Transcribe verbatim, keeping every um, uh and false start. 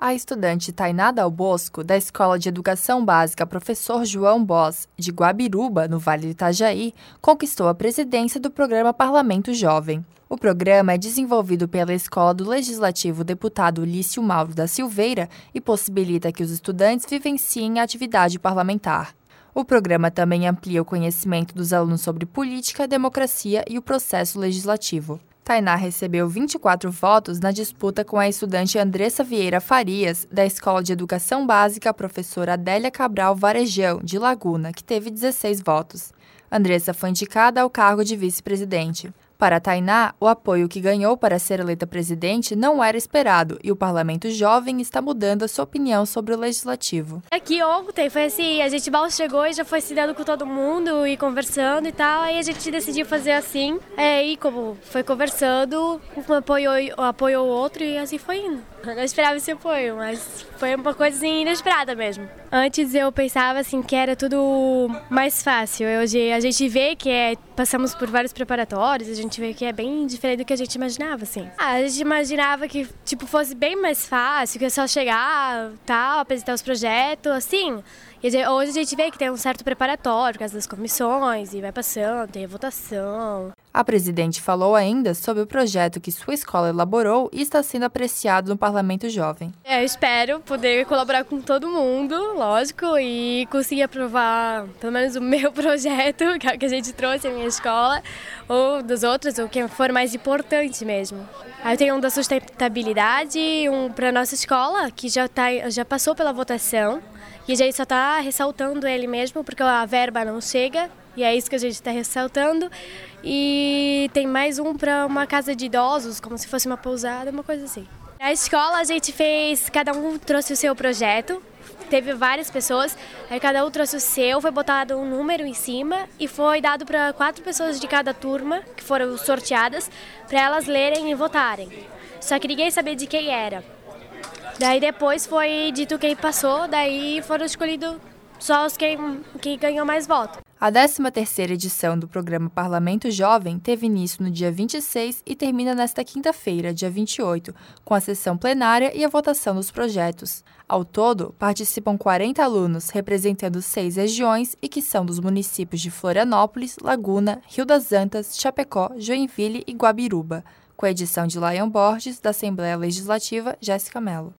A estudante Tainá Dal Bosco, da Escola de Educação Básica Professor João Bos, de Guabiruba, no Vale do Itajaí, conquistou a presidência do programa Parlamento Jovem. O programa é desenvolvido pela Escola do Legislativo Deputado Ulício Mauro da Silveira e possibilita que os estudantes vivenciem a atividade parlamentar. O programa também amplia o conhecimento dos alunos sobre política, democracia e o processo legislativo. Tainá recebeu vinte e quatro votos na disputa com a estudante Andressa Vieira Farias, da Escola de Educação Básica Professora Adélia Cabral Varejão, de Laguna, que teve dezesseis votos. Andressa foi indicada ao cargo de vice-presidente. Para Tainá, o apoio que ganhou para ser eleita presidente não era esperado e o Parlamento Jovem está mudando a sua opinião sobre o Legislativo. Aqui ontem foi assim, a gente mal chegou e já foi se dando com todo mundo e conversando e tal, aí a gente decidiu fazer assim, é, e como foi conversando, um apoiou, apoiou o outro e assim foi indo. Eu não esperava esse apoio, mas foi uma coisa assim, inesperada mesmo. Antes eu pensava assim que era tudo mais fácil. Hoje a gente vê que é, passamos por vários preparatórios, a gente vê que é bem diferente do que a gente imaginava, assim. Ah, a gente imaginava que tipo fosse bem mais fácil, que é só chegar, tal, apresentar os projetos, assim. E hoje a gente vê que tem um certo preparatório, por causa das comissões, e vai passando, tem a votação. A presidente falou ainda sobre o projeto que sua escola elaborou e está sendo apreciado no Parlamento Jovem. É, eu espero poder colaborar com todo mundo, lógico, e conseguir aprovar pelo menos o meu projeto, que é o que a gente trouxe à minha escola, ou dos outros, o que for mais importante mesmo. Aí eu tenho um da sustentabilidade, um para a nossa escola, que já, tá, já passou pela votação, e a gente só está ressaltando ele mesmo, porque a verba não chega, e é isso que a gente está ressaltando. E tem mais um para uma casa de idosos, como se fosse uma pousada, uma coisa assim. Na escola a gente fez, cada um trouxe o seu projeto, teve várias pessoas, aí cada um trouxe o seu, foi botado um número em cima e foi dado para quatro pessoas de cada turma, que foram sorteadas, para elas lerem e votarem. Só que ninguém sabia de quem era. Daí depois foi dito quem passou, daí foram escolhidos só os que, que ganhou mais votos. A décima terceira edição do programa Parlamento Jovem teve início no dia vinte e seis e termina nesta quinta-feira, dia vinte e oito, com a sessão plenária e a votação dos projetos. Ao todo, participam quarenta alunos, representando seis regiões e que são dos municípios de Florianópolis, Laguna, Rio das Antas, Chapecó, Joinville e Guabiruba, com a edição de Layan Borges, da Assembleia Legislativa, Jéssica Mello.